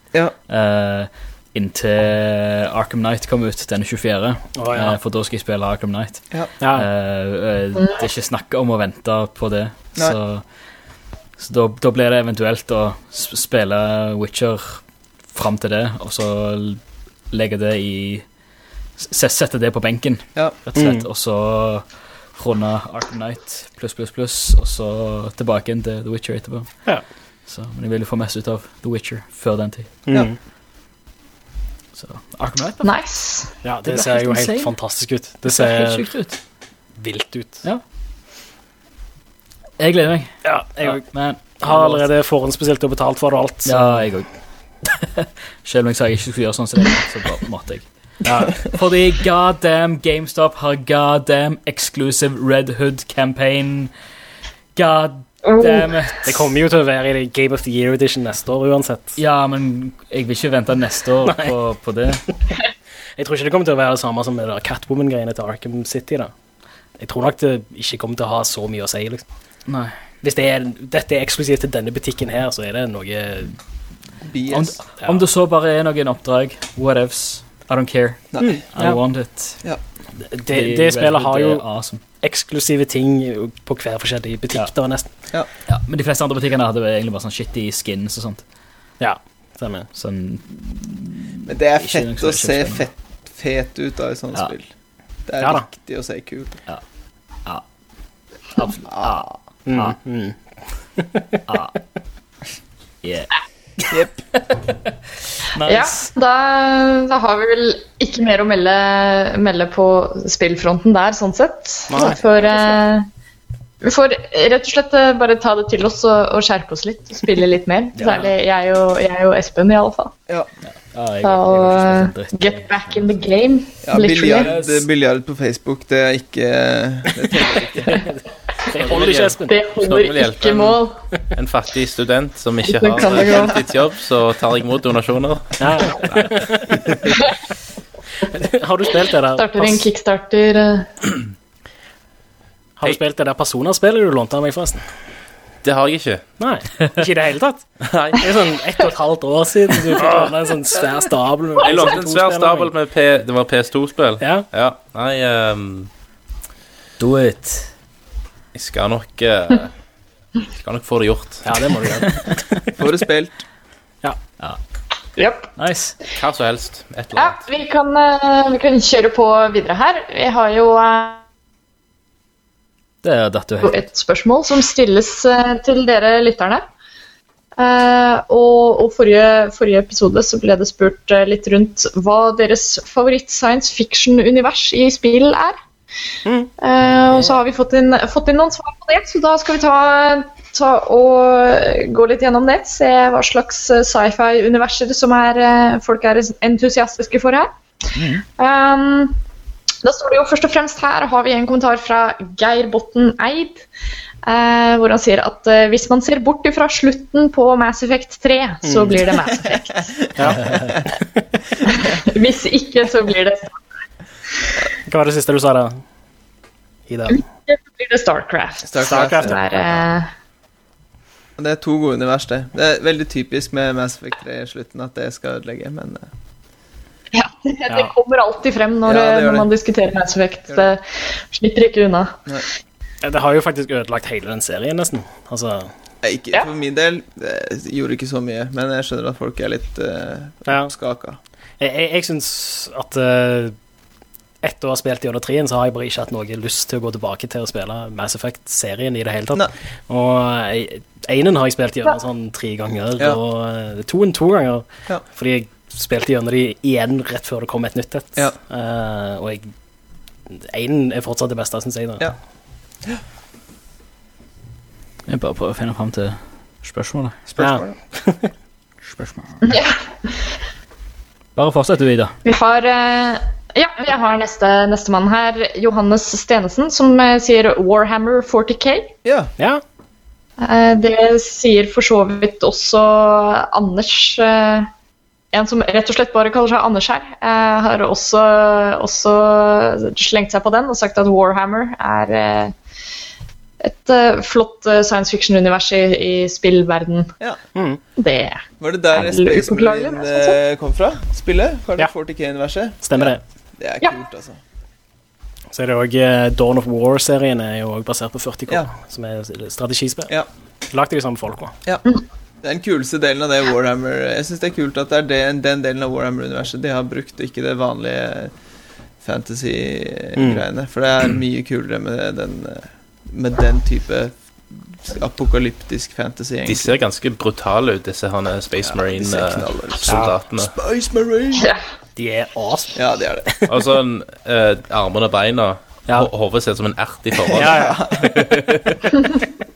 Inntil Arkham Knight kom ut den 24. For da skal jeg spille Arkham Knight. Det er ikke snakk om å vente på det. Så da blir det eventuelt å spille Witcher frem til det, og så legge det i sette det på benken, rett og slett, og så runde Arkham Knight +++, og så tilbake inn til The Witcher etterpå. Så, men jeg vil jo få mest ut av The Witcher før den tid. Så Arkham Knight. Nice. Ja, det ser jo helt fantastisk ut. Det ser helt sykt ut. Vilt ut. Ja. Jeg gleder meg. Ja, jeg har allerede forhåndsbestilt og betalt for det alt. Så. Ja, jeg også. Selv om jeg sa jeg ikke skulle gjøre sånn som det, så bare måtte jeg. Fordi goddamn GameStop har goddamn exclusive Red Hood campaign. God damn it. Det kommer jo til å være i Game of the Year Edition neste år uansett. Ja, men jeg vil ikke vente neste år på det. Jeg tror ikke det kommer til å være det samme som med Catwoman-greiene til Arkham City da. Jeg tror nok det ikke kommer til å ha så mye å si liksom. Nei. Hvis dette er eksklusivt til denne butikken her, så er det noe BS. Om det så bare er noen oppdrag, whatevs, I don't care. I want it. Det spillet har jo eksklusive ting på hver forskjellige butikk da nesten. Ja, men de fleste andre butikkene hadde egentlig bare sånn shitty skins og sånt. Ja, stemmer. Sånn, men det er fett å se fet ut av et sånt spill. Det er riktig å se kult. Absolutt. Yep. Nice. Ja, da har vi vel ikke mer å melde på spillfronten der, sånn sett. Vi får rett og slett bare ta det til oss og skjerpe oss litt, og spille litt mer. Særlig jeg og Espen i alle fall. Get back in the game. Biljard på Facebook, det er ikke det teller ikke. Det holder ikke, Espen. Det holder ikke mål. En fattig student som ikke har heltidsjobb, så tar jeg imot donasjoner. Har du spilt det der? Starter en Kickstarter. Har du spilt det der Persona-spillet du lånte av meg forresten? Det har jeg ikke. Nei, ikke i det hele tatt. Nei. Det er sånn 1,5 år siden du fikk låne en sånn svær stabel. Jeg lånte en svær stabel med det var PS2-spill. Ja. Nei, do it. Jeg skal nok få det gjort. Ja, det må du gjøre. Får det spilt. Ja. Yep. Nice. Hva så helst. Et eller annet. Vi kan kjøre på videre her. Vi har jo et spørsmål som stilles til dere lytterne. Og forrige episode så ble det spurt litt rundt hva deres favoritt science fiction-univers i spill er. Og så har vi fått inn noen svar på det, så da skal vi ta og gå litt gjennom det, se hva slags sci-fi-universer som folk er entusiastiske for her. Da står det jo først og fremst her, har vi en kommentar fra Geir Botten Eid, hvor han sier at hvis man ser bort fra slutten på Mass Effect 3, så blir det Mass Effect. Hvis ikke, så blir det Hva var det siste du sa da? Ida? Så blir det Starcraft. Det er 2 gode univers, det. Det er veldig typisk med Mass Effect 3 i slutten at det skal ødelegge, men... Ja, det kommer alltid frem når man diskuterer Mass Effect. Det slipper ikke unna. Nei. Det har jo faktisk ødelagt hele den serien, nesten. Altså... Ikke for min del. Det gjorde ikke så mye, men jeg skjønner at folk er litt skaka. Jeg synes at... etter å ha spilt gjennom 3, så har jeg bare ikke hatt noe lyst til å gå tilbake til å spille Mass Effect-serien i det hele tatt. Og 1 har jeg spilt gjennom sånn 3 ganger, og 2 ganger, fordi jeg spilte gjennom de igjen rett før det kom et nytt et. Og 1 er fortsatt det beste, synes jeg da. Jeg bare prøver å finne frem til spørsmålet. Spørsmål. Bare fortsett du, Ida. Vi har neste mann her, Johannes Stenesen, som sier Warhammer 40K. Det sier for så vidt også Anders, en som rett og slett bare kaller seg Anders her, har også slengt seg på den og sagt at Warhammer er et flott science fiction-univers i spillverden. Det var det der Space Marine kom fra? Spillet? Var det 40K-universet? Stemmer det. Det er kult, altså. Så er det også Dawn of War-serien er jo også basert på 40K, som er strategispill. Lagt det sammen med folk, da. Det er den kuleste delen av det Warhammer. Jeg synes det er kult at det er den delen av Warhammer-universet de har brukt, og ikke det vanlige fantasy-greiene. For det er mye kulere med den type apokalyptisk fantasy, egentlig. De ser ganske brutale ut, disse Space Marine-soldatene. Space Marine! De er awesome. Ja, de er det. Og sånn armene og beina, hovedet ser som en ert i forhold.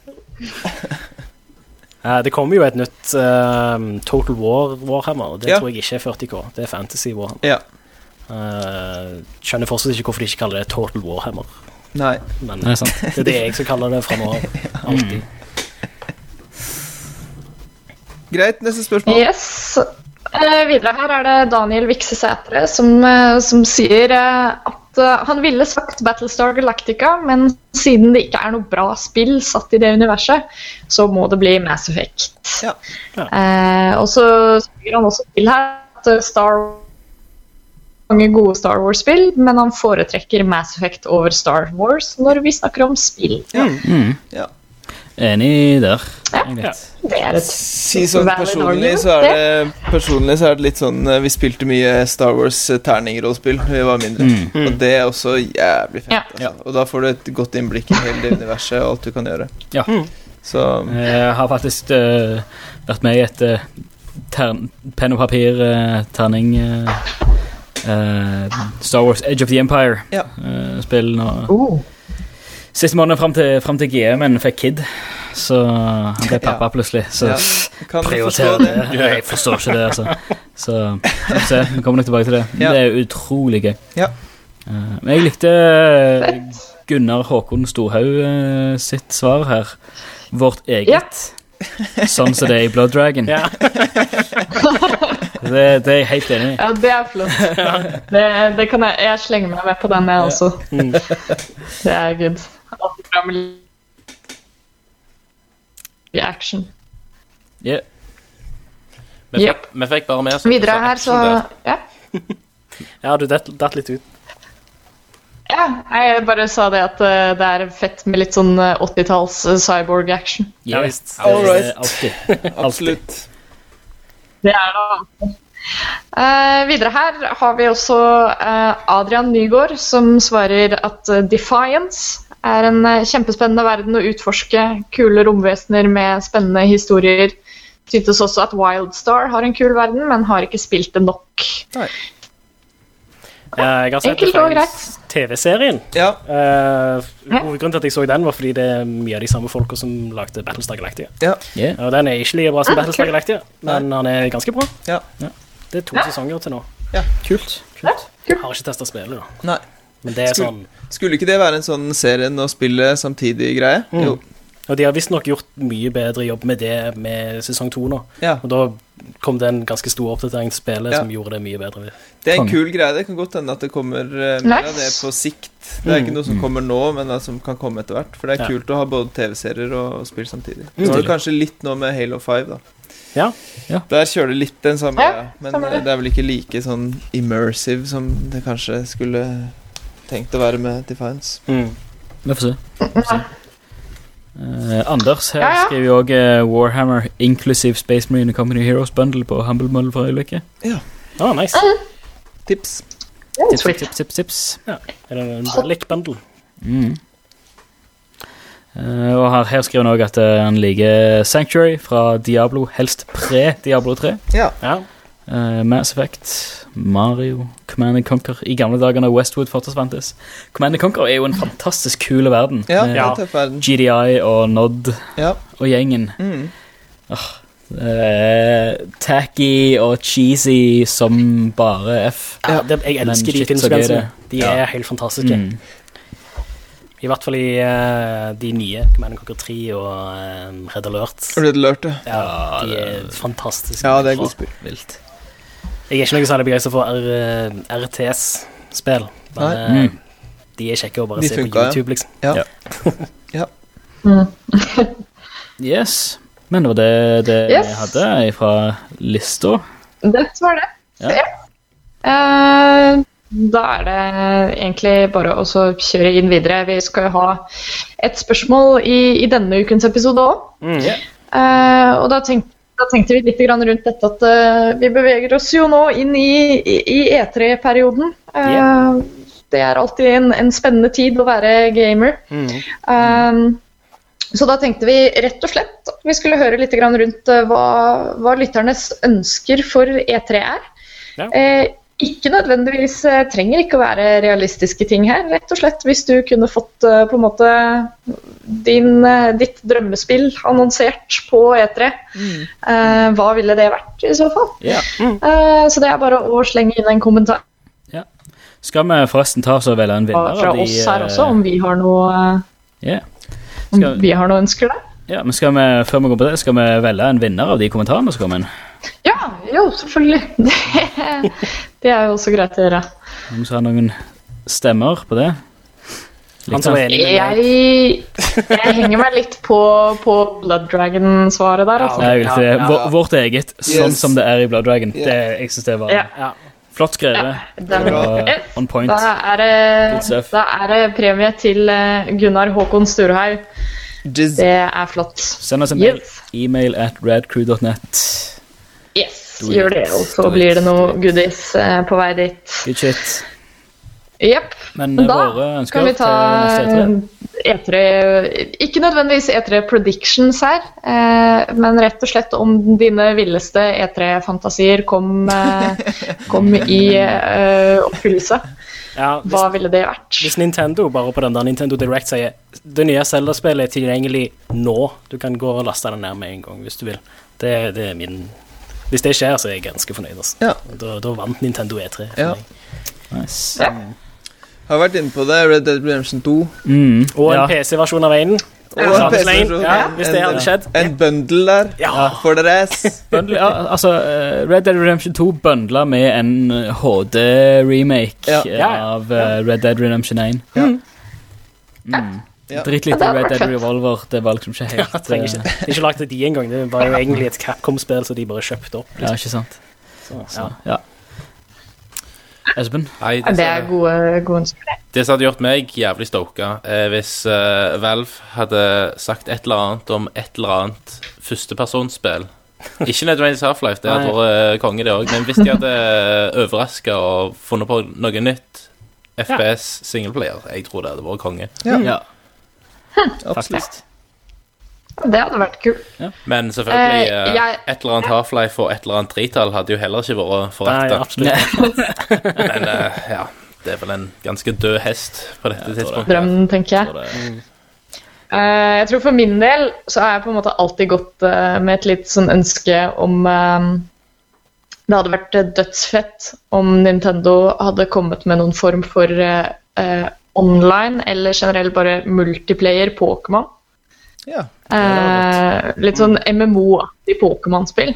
Det kommer jo et nytt Total Warhammer, det tror jeg ikke er 40K. Det er Fantasy Warhammer. Skjønner fortsatt ikke hvorfor de ikke kaller det Total Warhammer. Nei. Men det er det jeg som kaller det fra nå av. Alltid. Greit, neste spørsmål. Yes. Videre her er det Daniel Vikse Sætre som sier at han ville sagt Battlestar Galactica, men siden det ikke er noe bra spill satt i det universet, så må det bli Mass Effect. Og så sier han også til her at mange gode Star Wars-spill, men han foretrekker Mass Effect over Star Wars når vi snakker om spill. Enig der. Det er et personlig så er det litt sånn vi spilte mye Star Wars terningrollspill da vi var mindre, og det er også jævlig fett og da får du et godt innblikk i hele det universet og alt du kan gjøre. Så jeg har faktisk vært med i et penn og papir terning Star Wars Edge of the Empire spill nå siste måneden frem til GM-en fikk kid, så han ble pappa plutselig, så prioriterer det. Jeg forstår ikke det, altså. Så vi kommer nok tilbake til det. Det er utrolig gøy. Men jeg likte Gunnar Håkon Storhaug sitt svar her. Vårt eget. Sånn som det er i Blood Dragon. Det er jeg helt enig i. Ja, det er flott. Det kan jeg slenger meg med på den jeg også. Det er good. Alltid bra med action. Vi fikk bare med oss videre her, så du datt litt ut. Jeg bare sa det at det er fett med litt sånn 80-talls cyborg action. Visst. Alltid. Absolutt. Det er det. Videre her har vi også Adrian Nygaard som svarer at Defiance er en kjempespennende verden å utforske, kule romvesener med spennende historier. Syntes også at Wildstar har en kul verden, men har ikke spilt det nok. Nei. Jeg har sett Defiance TV-serien. Hovedgrunnen til at jeg så den var fordi det er mye av de samme folka som lagde Battlestar Galactica. Og den er ikke like bra som Battlestar Galactica, men han er ganske bra. Det er 2 sesonger til nå. Kult. Jeg har ikke testet spillet da. Nei. Men det sånn... Skulle ikke det være en sånn serien og spille samtidig greie? Jo. Og de har visst nok gjort mye bedre jobb med det med sesong 2 nå. Ja. Og da kom det en ganske stor oppdatering til spillet som gjorde det mye bedre. Det en kul greie, det kan godt hende at det kommer mer av det på sikt. Det ikke noe som kommer nå, men det som kan komme etter hvert. For det kult å ha både TV-serier og spill samtidig. Så var det kanskje litt nå med Halo 5 da. Ja. Der kjører det litt den samme, men det vel ikke like sånn immersive som det kanskje skulle tenkt å være med Defiance. Vi får se. Anders her skriver jo også Warhammer Inclusive Space Marine Company Heroes Bundle på Humble Bundle for øyeblikket. Ja. Nice. Tips. Tips. Ja. Er det en Relic Bundle? Og her skriver han også at han liker Sanctuary fra Diablo, helst pre-Diablo 3. Ja. Mass Effect, Mario, Command & Conquer. I gamle dager når Westwood fortsatt fantes. Command & Conquer er jo en fantastisk kul verden. Ja, det er tøff verden. GDI og Nod og gjengen. Tacky og cheesy som bare F. Ja, jeg elsker de filmsekvensene. De er helt fantastiske. I hvert fall i de nye Command & Conquer 3 og Red Alert. Red Alert, ja. De er fantastiske. Ja, det er god spill. Vilt. Jeg er ikke noe særlig begeistret for RTS-spill. De er kjekke å bare se på YouTube, liksom. Ja. Yes. Men det var det jeg hadde fra lista. Det var det. Da er det egentlig bare å kjøre inn videre. Vi skal jo ha et spørsmål i denne ukens episode også. Og da tenkte vi litt rundt dette at vi beveger oss jo nå inn i E3-perioden. Det er alltid en spennende tid å være gamer. Så da tenkte vi rett og slett at vi skulle høre litt rundt hva lytternes ønsker for E3 er. Ikke nødvendigvis trenger ikke å være realistiske ting her, rett og slett hvis du kunne fått på en måte ditt drømmespill annonsert på E3. Hva ville det vært i så fall? Så det er bare å slenge inn en kommentar. Skal vi forresten ta oss og velge en vinner? Fra oss her også, om vi har noe ønsker der. Ja, men før vi går på det, skal vi velge en vinner av de kommentarene som kommer inn? Ja, jo, selvfølgelig. Det er jo også greit å gjøre. Om så har noen stemmer på det? Jeg henger meg litt på Blood Dragon-svaret der. Altså. Vårt eget, sånn som det er i Blood Dragon. Jeg synes det var flott skrevet. On point. Da er det premie til Gunnar Håkon Sturhaug. Det er flott. Send oss en mail. Email at radcrew.net. Yes, gjør det, og så blir det noe goodies på vei dit. Good shit. Jepp, men da kan vi ta E3, ikke nødvendigvis E3 predictions her, men rett og slett om dine villeste E3-fantasier kom i oppfyllelse. Hva ville det vært? Hvis Nintendo, bare på den der Nintendo Direct, sier det nye Zelda-spillet er tilgjengelig nå, du kan gå og laste den ned med en gang hvis du vil. Det er min... Hvis det skjer, så er jeg ganske fornøyd. Da vant Nintendo E3 for meg. Nice. Har vært inne på det, Red Dead Redemption 2. Og en PC-versjon av en. Og en PC-versjon. Hvis det hadde skjedd. En bundle der, for deres. Altså, Red Dead Redemption 2 bundlet med en HD-remake av Red Dead Redemption 1. Dritt litt i Red Dead Revolver. Det var liksom ikke helt det er ikke lagt til de en gang. Det var jo egentlig et Capcom-spill som de bare kjøpte opp liksom. Ja, ikke sant Espen? Det er gode ønsker. Det som hadde gjort meg jævlig stoka hvis Valve hadde sagt et eller annet om et eller annet førstepersonsspill. Ikke nødvendigvis Half-Life, det hadde vært konge det også, men hvis de hadde overrasket og funnet på noe nytt FPS singleplayer, jeg tror det hadde vært konge. Faktisk. Det hadde vært kult. Men selvfølgelig et eller annet Half-Life og et eller annet tritall hadde jo heller ikke vært forrettet. Nei, absolutt. Men det er vel en ganske død hest på dette tidspunktet. Drømmen, tenker jeg. Jeg tror for min del så har jeg på en måte alltid gått med et litt sånn ønske om det hadde vært dødsfett om Nintendo hadde kommet med noen form for online eller generelt bare multiplayer Pokémon. Ja. Litt sånn MMO-aktig Pokémon-spill.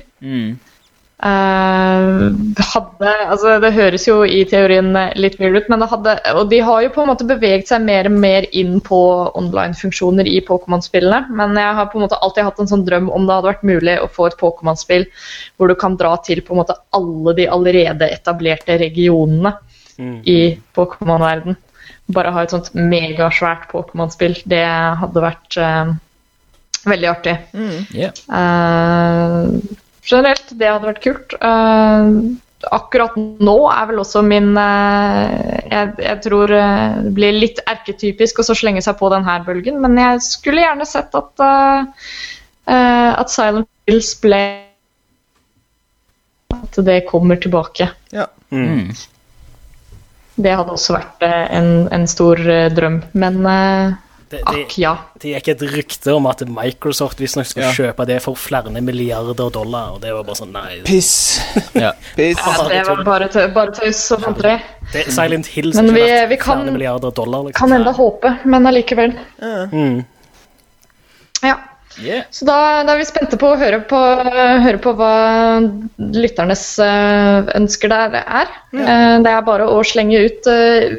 Altså det høres jo i teorien litt weird ut, men og de har jo på en måte beveget seg mer og mer inn på online-funksjoner i Pokémon-spillene, men jeg har på en måte alltid hatt en sånn drøm om det hadde vært mulig å få et Pokémon-spill hvor du kan dra til på en måte alle de allerede etablerte regionene i Pokémon-verden. Bare ha et sånt megasvært Pokémon-spill, det hadde vært veldig artig. Generelt, det hadde vært kult. Akkurat nå vel også min jeg tror det blir litt erketypisk å så slenge seg på den her bølgen, men jeg skulle gjerne sett at Silent Hills ble at det kommer tilbake. Ja. Det hadde også vært en stor drøm, men ja. Det gikk et rykte om at Microsoft visstnok skulle kjøpe det for flere milliarder dollar, og det var bare sånn, nei. Piss. Piss. Det var bare tøys og fanteri. Silent Hills men vi flere milliarder dollar. Liksom. Kan enda håpe, men allikevel. Ja. Så da er vi spente på å høre på hva lytternes ønsker der er. Det er bare å slenge ut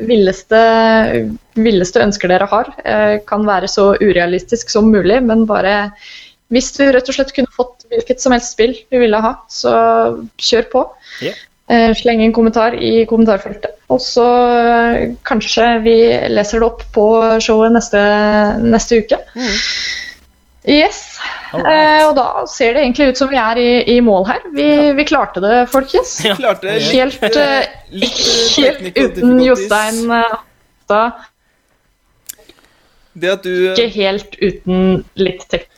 villeste ønsker dere har. Kan være så urealistisk som mulig, men bare hvis du rett og slett kunne fått hvilket som helst spill du ville ha, så kjør på. Sleng en kommentar i kommentarfeltet, og så kanskje vi leser det opp på showet neste uke. Yes, og da ser det egentlig ut som vi er i mål her. Vi klarte det, folkens. Klarte det. Helt uten Jostein da. Det at du Ikke helt uten litt teknikk.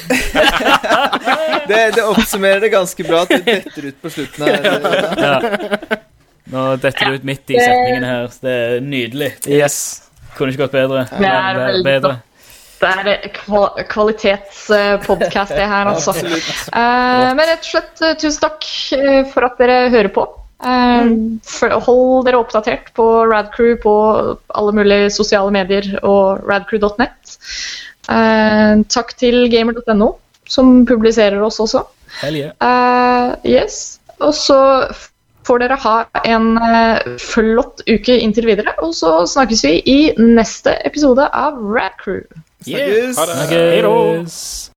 det oppsummerer det ganske bra at du detter ut på slutten her. Nå detter du ut midt i setningen her, så det er nydelig. Yes. Kunne ikke gått bedre. Det er veldig bedre. Det er kvalitetspodcast det her, altså. Men rett og slett, tusen takk for at dere hører på. Hold dere oppdatert på Radcrew på alle mulige sosiale medier og radcrew.net. Takk til gamer.no, som publiserer oss også. Yes. Og så får dere ha en flott uke inntil videre, og så snakkes vi i neste episode av Radcrew. Snakkes. Hei då.